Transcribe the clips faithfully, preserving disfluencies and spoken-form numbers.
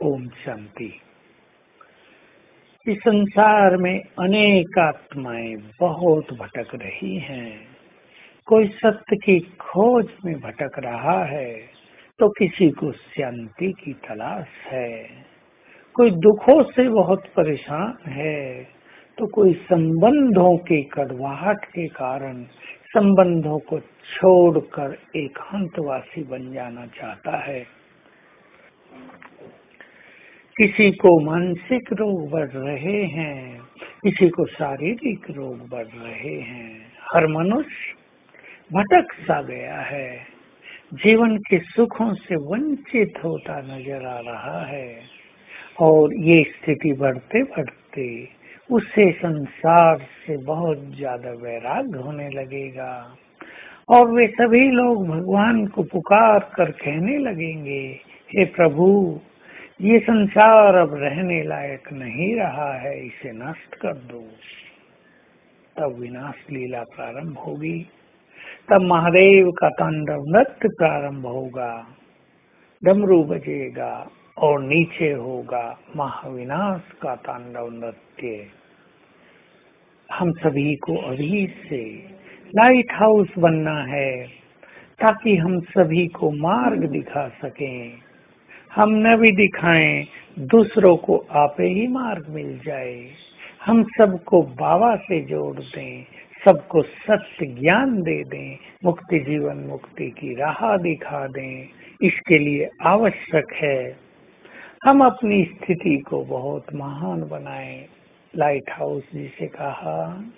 ओम शांति। इस संसार में अनेक आत्माएं बहुत भटक रही हैं। कोई सत्य की खोज में भटक रहा है तो किसी को शांति की तलाश है। कोई दुखों से बहुत परेशान है तो कोई संबंधों के कड़वाहट के कारण संबंधों को छोड़कर एकांतवासी बन जाना चाहता है। किसी को मानसिक रोग बढ़ रहे हैं, किसी को शारीरिक रोग बढ़ रहे हैं। हर मनुष्य भटक सा गया है, जीवन के सुखों से वंचित होता नजर आ रहा है और ये स्थिति बढ़ते बढ़ते उससे संसार से बहुत ज्यादा वैराग्य होने लगेगा और वे सभी लोग भगवान को पुकार कर कहने लगेंगे, हे प्रभु, ये संसार अब रहने लायक नहीं रहा है, इसे नष्ट कर दो। तब विनाश लीला प्रारंभ होगी, तब महादेव का तांडव नृत्य प्रारंभ होगा, डमरू बजेगा और नीचे होगा महाविनाश का तांडव नृत्य। हम सभी को अभी से लाइट हाउस बनना है ताकि हम सभी को मार्ग दिखा सकें। हम न भी दिखाएं, दूसरों को आपे ही मार्ग मिल जाए। हम सबको बाबा से जोड़ दें, सबको सत्य ज्ञान दे दें, मुक्ति जीवन मुक्ति की राह दिखा दें। इसके लिए आवश्यक है हम अपनी स्थिति को बहुत महान बनाएं। लाइट हाउस जिसे कहा,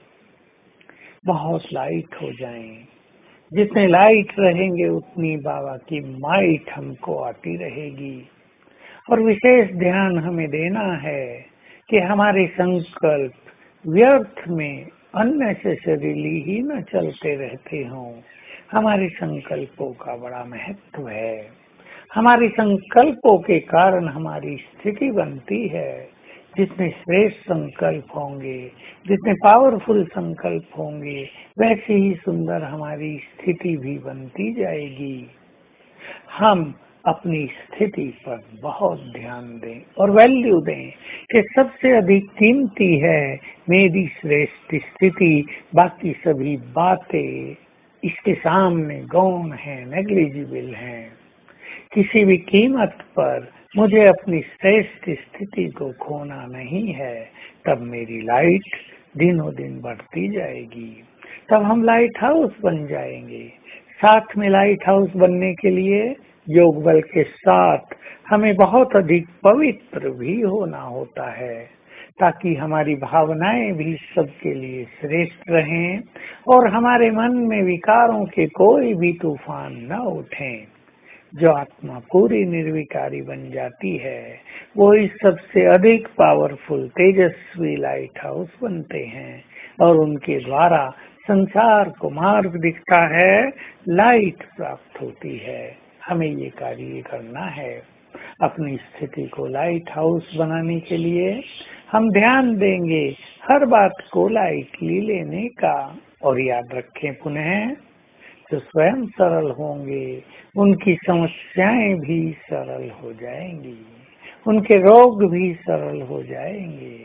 बहुत लाइट हो जाएं। जितने लाइट रहेंगे उतनी बाबा की माइट हमको आती रहेगी। और विशेष ध्यान हमें देना है कि हमारे संकल्प व्यर्थ में अननेसेसरीली ही न चलते रहते हों। हमारे संकल्पों का बड़ा महत्व है। हमारे संकल्पों के कारण हमारी स्थिति बनती है। जितने श्रेष्ठ संकल्प होंगे, जितने पावरफुल संकल्प होंगे, वैसे ही सुंदर हमारी स्थिति भी बनती जाएगी। हम अपनी स्थिति पर बहुत ध्यान दें और वैल्यू दें कि सबसे अधिक कीमती है मेरी श्रेष्ठ स्थिति। बाकी सभी बातें इसके सामने गौण है, नेग्लिजिबल है। किसी भी कीमत पर मुझे अपनी श्रेष्ठ स्थिति को खोना नहीं है। तब मेरी लाइट दिनों दिन बढ़ती जाएगी, तब हम लाइट हाउस बन जाएंगे। साथ में लाइट हाउस बनने के लिए योग बल के साथ हमें बहुत अधिक पवित्र भी होना होता है ताकि हमारी भावनाएं भी सबके लिए श्रेष्ठ रहें और हमारे मन में विकारों के कोई भी तूफान न उठें। जो आत्मा पूरी निर्विकारी बन जाती है वो इस सबसे अधिक पावरफुल तेजस्वी लाइट हाउस बनते हैं और उनके द्वारा संसार को मार्ग दिखता है, लाइट प्राप्त होती है। हमें ये कार्य करना है। अपनी स्थिति को लाइट हाउस बनाने के लिए हम ध्यान देंगे हर बात को लाइटली लेने का। और याद रखें पुनः, जो स्वयं सरल होंगे उनकी समस्याएं भी सरल हो जाएंगी, उनके रोग भी सरल हो जाएंगे,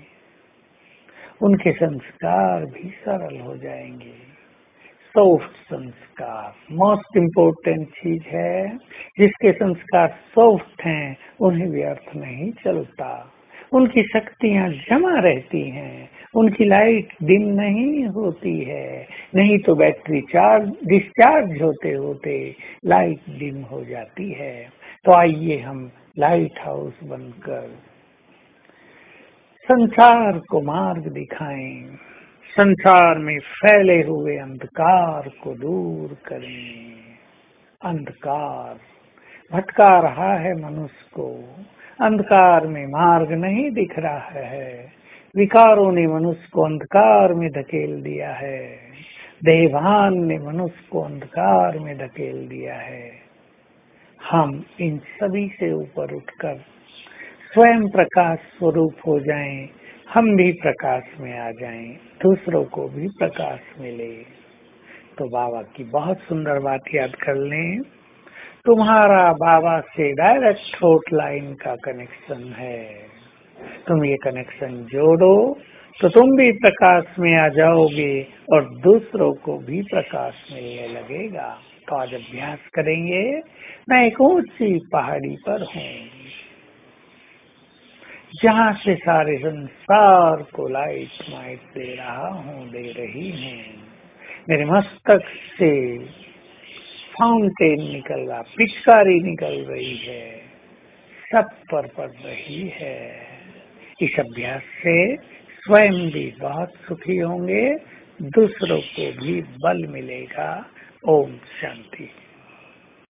उनके संस्कार भी सरल हो जाएंगे। सॉफ्ट संस्कार मोस्ट इम्पोर्टेंट चीज है। जिसके संस्कार सॉफ्ट हैं उन्हें व्यर्थ नहीं चलता, उनकी शक्तियां जमा रहती हैं, उनकी लाइट डिम नहीं होती है। नहीं तो बैटरी चार्ज डिस्चार्ज होते होते लाइट डिम हो जाती है। तो आइए हम लाइट हाउस बनकर संसार को मार्ग दिखाएं, संसार में फैले हुए अंधकार को दूर करें। अंधकार भटका रहा है मनुष्य को, अंधकार में मार्ग नहीं दिख रहा है। विकारों ने मनुष्य को अंधकार में धकेल दिया है, देहभान ने मनुष्य को अंधकार में धकेल दिया है। हम इन सभी से ऊपर उठकर स्वयं प्रकाश स्वरूप हो जाएं, हम भी प्रकाश में आ जाएं, दूसरों को भी प्रकाश मिले। तो बाबा की बहुत सुंदर बात याद कर लें, तुम्हारा बाबा से डायरेक्ट हॉटलाइन का कनेक्शन है। तुम ये कनेक्शन जोड़ो तो तुम भी प्रकाश में आ जाओगे और दूसरों को भी प्रकाश मिलने लगेगा। तो आज अभ्यास करेंगे। मैं एक ऊंची पहाड़ी पर हूँ जहाँ से सारे संसार को लाइट माइट दे रहा हूँ, दे रही हूँ। मेरे मस्तक से फाउंटेन निकल रहा, पिचकारी निकल रही है, सब पर पड़ रही है। इस अभ्यास से स्वयं भी बहुत सुखी होंगे, दूसरों को भी बल मिलेगा। ओम शांति।